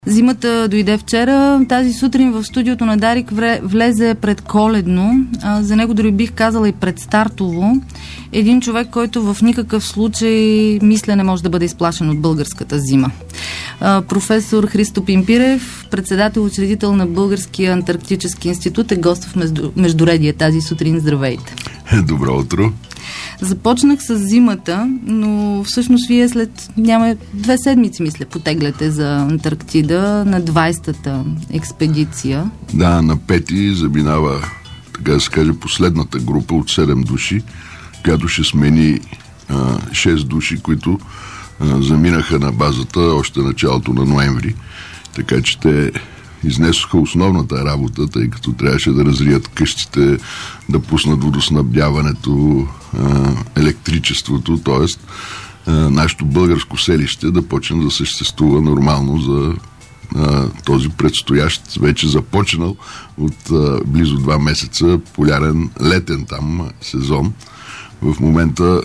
Зимата дойде вчера. Тази сутрин в студиото на Дарик влезе предколедно. За него дори бих казала и предстартово. Един човек, който в никакъв случай мисля не може да бъде изплашен от българската зима. Професор Христо Пимпирев, председател учредител на Българския антарктически институт, е гост в Междуредие тази сутрин. Здравейте! Добро утро! Започнах с зимата, но всъщност вие след 2 седмици, мисля, потегляте за Антарктида на 20-та експедиция. Да, на 5-ти заминава, така да се каже, последната група от 7 души, която ще смени 6 души, които заминаха на базата още началото на ноември. Така че те изнесоха основната работа, тъй като трябваше да разрият къщите, да пуснат водоснабдяването, електричеството, т.е. нашето българско селище да почне да съществува нормално за този предстоящ, вече започнал от близо 2 месеца полярен, летен там сезон. В момента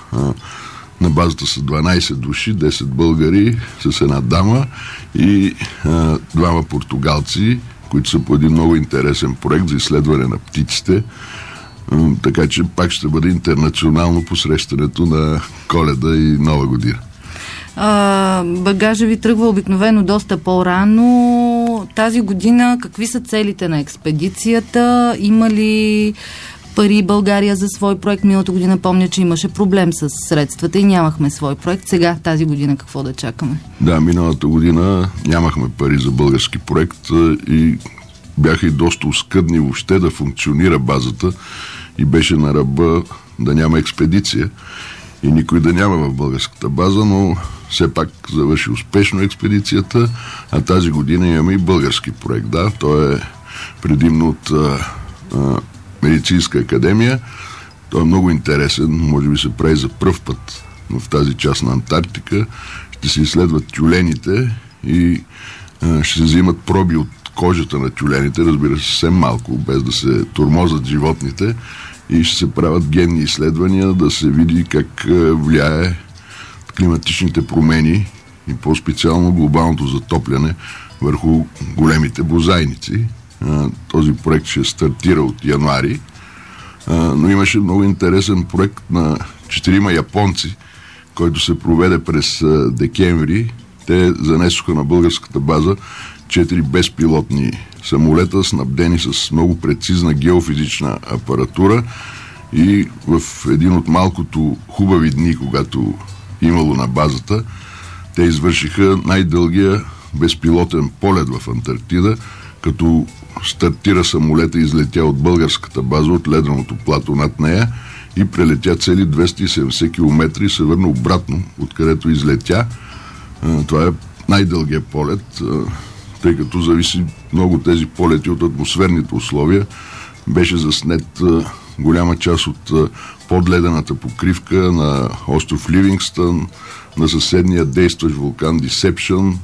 на базата са 12 души, 10 българи с една дама и 2 португалци, които са по един много интересен проект за изследване на птиците. Така че пак ще бъде интернационално посрещането на Коледа и Нова година. Багажа ви тръгва обикновено доста по-рано. Тази година какви са целите на експедицията? Има ли пари България за свой проект? Миналата година помня, че имаше проблем с средствата и нямахме свой проект. Сега, тази година, какво да чакаме? Да, миналата година нямахме пари за български проект и бяха и доста оскъдни въобще да функционира базата и беше на ръба да няма експедиция и никой да няма в българската база, но все пак завърши успешно експедицията, а тази година имаме и български проект. Да, той е предимно от Медицинска академия. Той е много интересен, може би се прави за пръв път в тази част на Антарктика. Ще се изследват тюлените и ще се взимат проби от кожата на тюлените, разбира се, съвсем малко, без да се тормозат животните, и ще се правят генни изследвания, да се види как влияе климатичните промени и по-специално глобалното затопляне върху големите бозайници. Този проект ще стартира от януари, но имаше много интересен проект на 4 японци, който се проведе през декември. Те занесоха на българската база 4 безпилотни самолета, снабдени с много прецизна геофизична апаратура, и в един от малкото хубави дни, когато имало на базата, те извършиха най-дългия безпилотен полет в Антарктида, като стартира самолета, излетя от българската база, от леденото плато над нея и прелетя цели 270 км и се върна обратно, откъдето излетя. Това е най-дългият полет, тъй като зависи много тези полети от атмосферните условия. Беше заснет голяма част от подледената покривка на остров Ливингстън, на съседния действащ вулкан Дисепшън,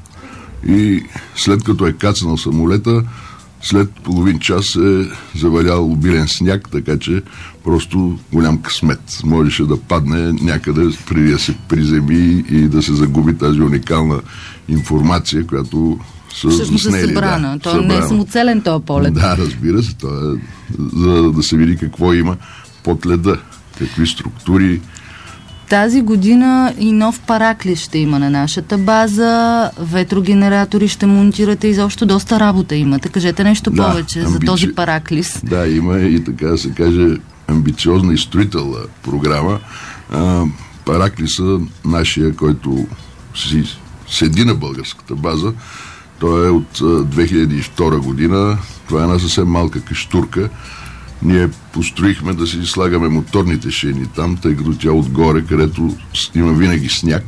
и след като е кацнал самолета, след половин час е завалял обилен сняг, така че просто голям късмет. Можеше да падне някъде преди да се приземи и да се загуби тази уникална информация, която са заснели. Събрана. Той не е самоцелен този полет. Да, разбира се. Това е за да се види какво има под леда, какви структури. Тази година и нов параклис ще има на нашата база, ветрогенератори ще монтирате, изобщо доста работа имате. Кажете нещо повече за този параклис. Да, има и, така да се каже, амбициозна и строителна програма. Параклиса, нашия, който седи на българската база, той е от 2002 година. Това е една съвсем малка каштурка. Ние построихме да си слагаме моторните шейни там, тъй като тя отгоре, където има винаги сняг,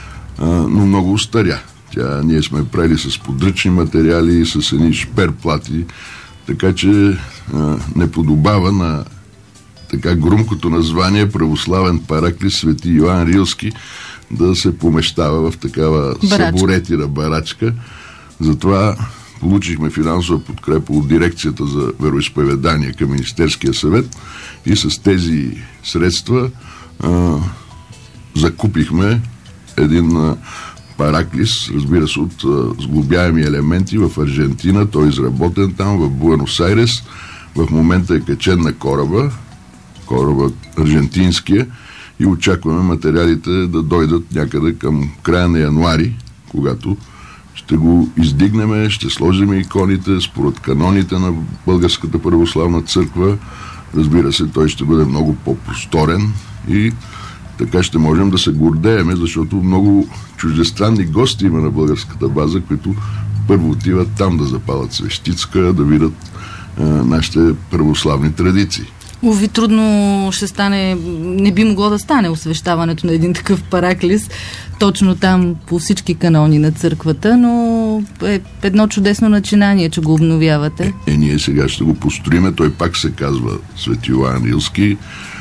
но много устаря. Ние сме правили с подръчни материали, с едни шперплати, така че не подобава на така гръмкото название православен параклис Свети Йоан Рилски да се помещава в такава саборетира барачка. Затова получихме финансова подкрепа от дирекцията за вероизповедание към Министерския съвет и с тези средства закупихме един Параклис, разбира се, от сглобяеми елементи в Аржентина. Той е изработен там, в Буенос Айрес. В момента е качен на кораба аржентинския, и очакваме материалите да дойдат някъде към края на януари, когато ще го издигнем, ще сложим иконите според каноните на Българската православна църква. Разбира се, той ще бъде много по-просторен и така ще можем да се гордееме, защото много чуждестранни гости има на българската база, които първо отиват там да запалят свещицка, да видят нашите православни традиции. Уви, трудно ще стане, не би могло да стане освещаването на един такъв параклис точно там по всички канони на църквата, но е едно чудесно начинание, че го обновявате. Ние сега ще го построиме, той пак се казва Свети Йоан Рилски.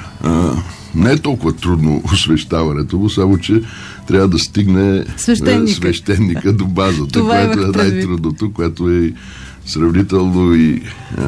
Не е толкова трудно освещаването му, само че трябва да стигне свещеника до базата, което е най-трудното, което е сравнително и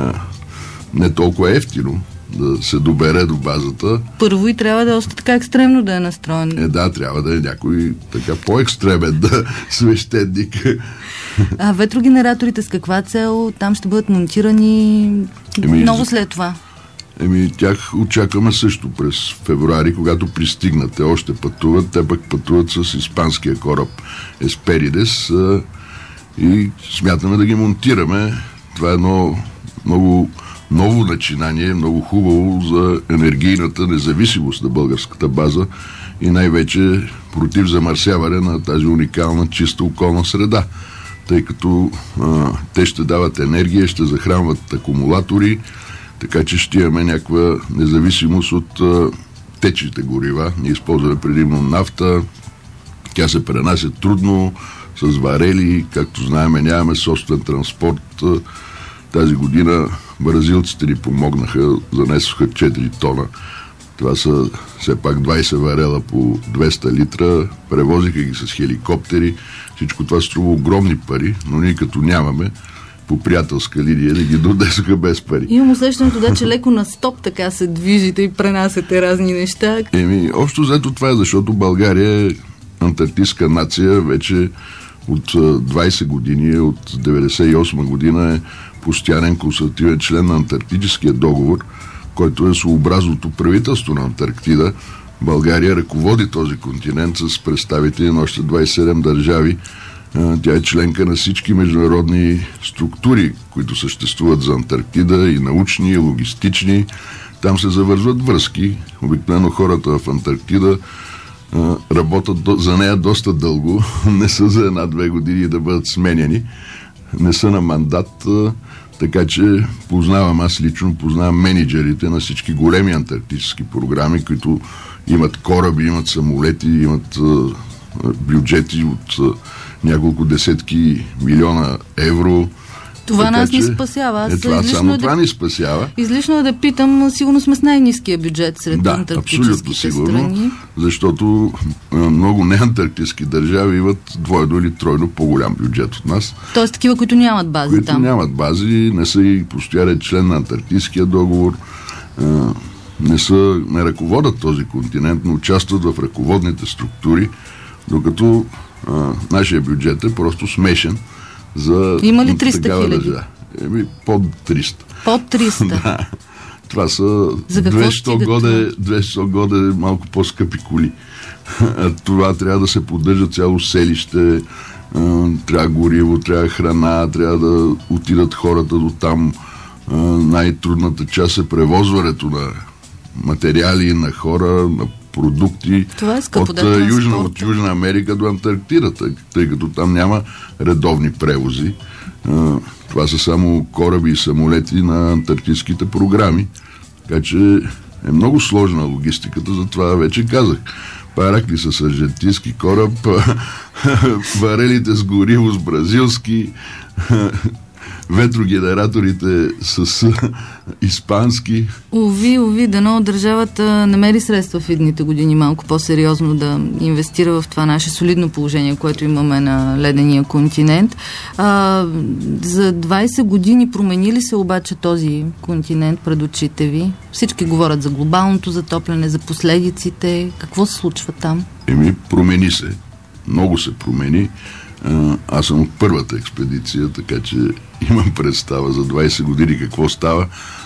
не толкова ефтино да се добере до базата. Първо и трябва да е още така екстремно да е настроен. Да, трябва да е някой така по-екстремен свещеник. А ветрогенераторите с каква цел? Там ще бъдат монтирани много след това. Тях очакваме също през февруари, когато пристигнат. Те още пътуват, те пък пътуват с испанския кораб Есперидес и смятаме да ги монтираме. Това е едно много ново начинание, много хубаво за енергийната независимост на българската база и най-вече против замърсяване на тази уникална чиста околна среда, тъй като те ще дават енергия, ще захранват акумулатори, така че ще имаме някаква независимост от течните горива. Ние използваме предимно нафта, тя се пренася трудно с варели, както знаем, нямаме собствен транспорт. Тази година бразилците ни помогнаха, занесоха 4 тона. Това са все пак 20 варела по 200 литра, превозиха ги с хеликоптери. Всичко това струва огромни пари, но ние като нямаме, по приятелска линия да ги донесоха без пари. Имам усещането, че леко на стоп така се движите и пренасяте разни неща. Общо взето това е, защото България е антарктическа нация вече от 20 години, от 98 година е постоянен консултативен член на Антарктическия договор, който е съобразното правителство на Антарктида. България ръководи този континент с представители на още 27 държави. Тя е членка на всички международни структури, които съществуват за Антарктида, и научни, и логистични. Там се завързват връзки. Обикновено хората в Антарктида работят за нея доста дълго. Не са за 1-2 години да бъдат сменяни. Не са на мандат, така че аз лично познавам мениджърите на всички големи антарктически програми, които имат кораби, имат самолети, имат бюджети от няколко десетки милиона евро. Това нас ни спасява. Това ни спасява. Излишно е да питам, сигурно сме с най-ниския бюджет сред антарктическите страни. Защото много неантарктически държави имат двойно или тройно по-голям бюджет от нас. Тоест такива, които нямат бази които там. Нямат бази, не са и постоянен член на Антарктическия договор, не ръководят този континент, но участват в ръководните структури, докато нашия бюджет е просто смешен за има ли 300 хиляди? Под 300. Под 300? Да. Това са 200 годе малко по-скъпи коли. Това трябва да се поддържа цяло селище, трябва гориво, трябва храна, трябва да отидат хората до там. Най-трудната част е превозването на материали, на хора, на продукти от Южна Америка до Антарктида, тъй като там няма редовни превози. Това са само кораби и самолети на антарктическите програми. Така че е много сложна логистиката, затова вече казах. Параклис с аржентински кораб, варелите с гориво с бразилски, ветрогенераторите с испански. Уви, дано държавата намери средства в едните години малко по-сериозно да инвестира в това наше солидно положение, което имаме на ледения континент. За 20 години промени ли се обаче този континент пред очите ви? Всички говорят за глобалното затопляне, за последиците. Какво се случва там? Промени се. много се промени. Аз съм от първата експедиция, така че имам представа за 20 години какво става.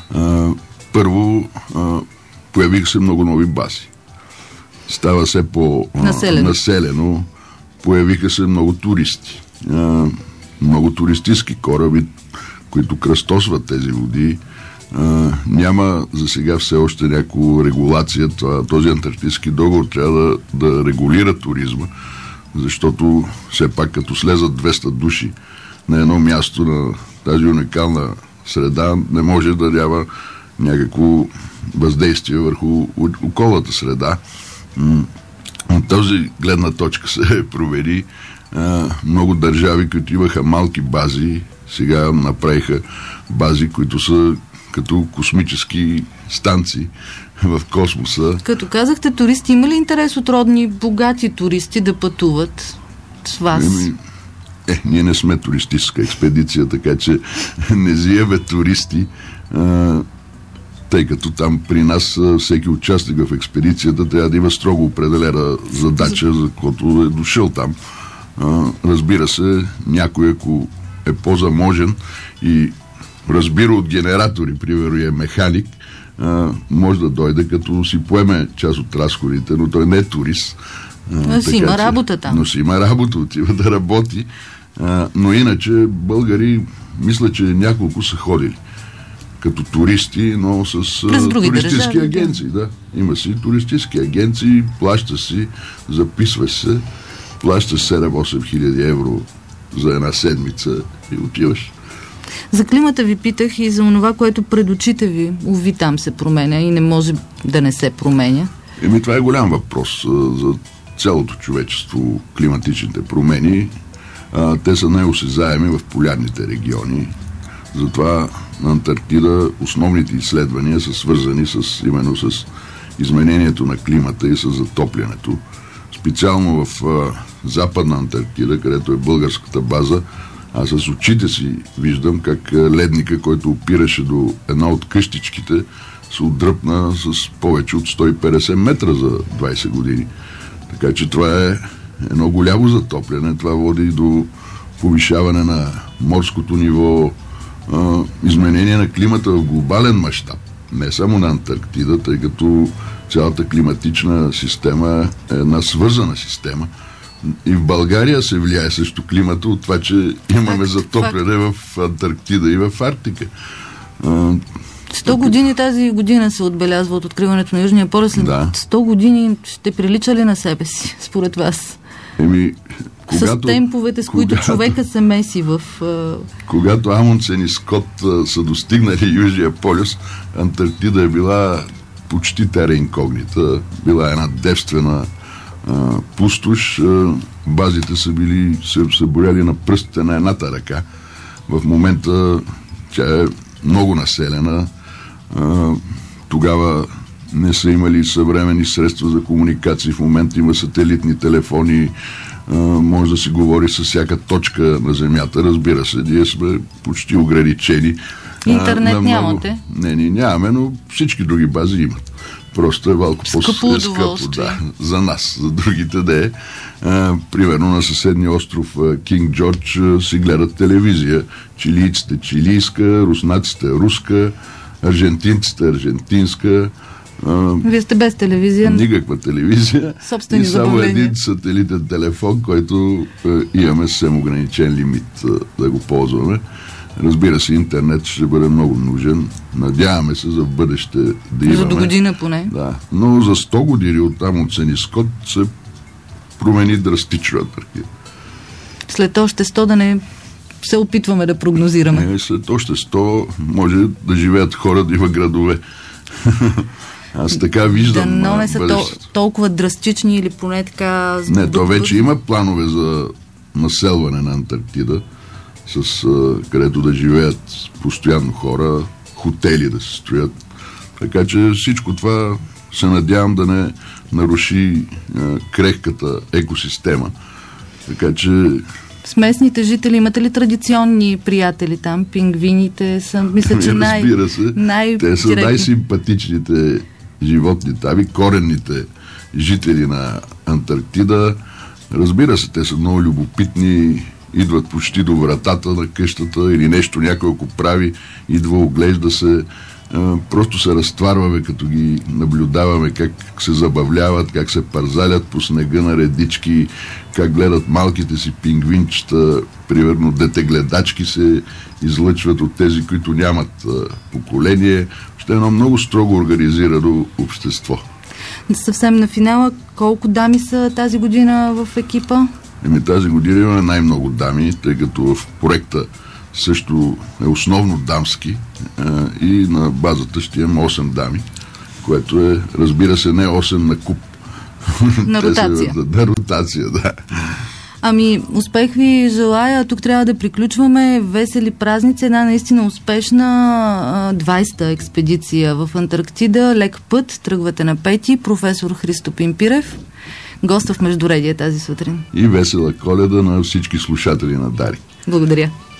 Първо, появиха се много нови бази. Става все по-населено. Появиха се много туристи. Много туристически кораби, които кръстосват тези води. Няма за сега все още някаква регулация. Този антарктически договор трябва да регулира туризма, защото все пак като слезат 200 души на едно място на тази уникална среда, не може да няма някакво въздействие върху околната среда. От тази гледна точка се провери. Много държави, които имаха малки бази, сега направиха бази, които са като космически станции в космоса. Като казахте туристи, има ли интерес от родни богати туристи да пътуват с вас? Ние не сме туристическа експедиция, така че не взимаме туристи, тъй като там при нас всеки участник в експедицията трябва да има строго определена задача, за която е дошъл там. Разбира се, някой, ако е по-заможен и разбира от генератори, примерно е механик, може да дойде, като си поеме част от разходите, но той не е турист. Но си има работа там. Но си има работа, отива да работи. Но иначе българи, мисля, че няколко са ходили като туристи, но с туристически агенции. Да. Има си туристически агенции, плаща си, записваш се, плащаш 7-8 хиляди евро за една седмица и отиваш. За климата ви питах и за това, което пред очите ви, уви, там се променя и не може да не се променя. Това е голям въпрос за цялото човечество, климатичните промени. Те са най-осезаеми в полярните региони. Затова на Антарктида основните изследвания са свързани именно с изменението на климата и с затоплянето. Специално в Западна Антарктида, където е българската база, аз с очите си виждам как ледника, който опираше до една от къщичките, се отдръпна с повече от 150 метра за 20 години. Така че това е едно голямо затопляне. Това води до повишаване на морското ниво, изменение на климата в глобален мащаб. Не само на Антарктида, тъй като цялата климатична система е една свързана система. И в България се влияе също климата от това, че имаме затопляне в Антарктида и в Арктика. 100 години тази година се отбелязва от откриването на Южния полюс. След 100 години ще прилича ли на себе си, според вас? С темповете, с които човека се меси в... Когато Амундсен и Скот са достигнали Южния полюс, Антарктида е била почти тера инкогнита. Била една девствена пустош. Базите са боряли на пръстите на едната ръка. В момента тя е много населена. Тогава не са имали съвременни средства за комуникации. В момента има сателитни телефони. Може да се говори с всяка точка на Земята. Разбира се, ние сме почти ограничени. Интернет нямате? Не, ние нямаме, но всички други бази имат. Просто е малко по-скъпо, за нас, за другите не е. Примерно на съседния остров Кинг Джордж си гледат телевизия. Чилийците чилийска, руснаците руска, аржентинците аржентинска. Вие сте без телевизия? Никаква телевизия. Собствени и само забавления. един сателитен телефон, който имаме съвсем ограничен лимит да го ползваме. Разбира се, интернет ще бъде много нужен. Надяваме се за бъдеще да имаме. За до година поне. Да, но за 100 години от Амундсен и Скот се промени драстично Антарктида. След още 100 да не се опитваме да прогнозираме. Не, след още 100 може да живеят хора, да има градове. Аз така виждам. Да, но не са толкова драстични или поне така... Не, то вече има планове за населване на Антарктида, където да живеят постоянно хора, хотели да се строят. Така че всичко това се надявам да не наруши крехката екосистема. Така че... С местните жители имате ли традиционни приятели там? Пингвините са, мисля, че разбира се, те са най-симпатичните животни там и коренните жители на Антарктида. Разбира се, те са много любопитни, идват почти до вратата на къщата или нещо някой ако прави, идва, оглежда се, просто се разтварваме, като ги наблюдаваме как се забавляват, как се парзалят по снега на редички, как гледат малките си пингвинчета, примерно детегледачки се излъчват от тези, които нямат поколение. Ще е едно много строго организирано общество. Съвсем на финала, колко дами са тази година в екипа? Тази година имаме най-много дами, тъй като в проекта също е основно дамски и на базата ще имаме 8 дами, което е, разбира се, не 8 на куп. На ротация. На ротация, да. Ами, успех ви желая. Тук трябва да приключваме. Весели празници. Една наистина успешна 20-та експедиция в Антарктида. Лек път. Тръгвате на 5-ти. Професор Христо Пимпирев. Гост в Междуредие тази сутрин. И весела Коледа на всички слушатели на Дарик. Благодаря.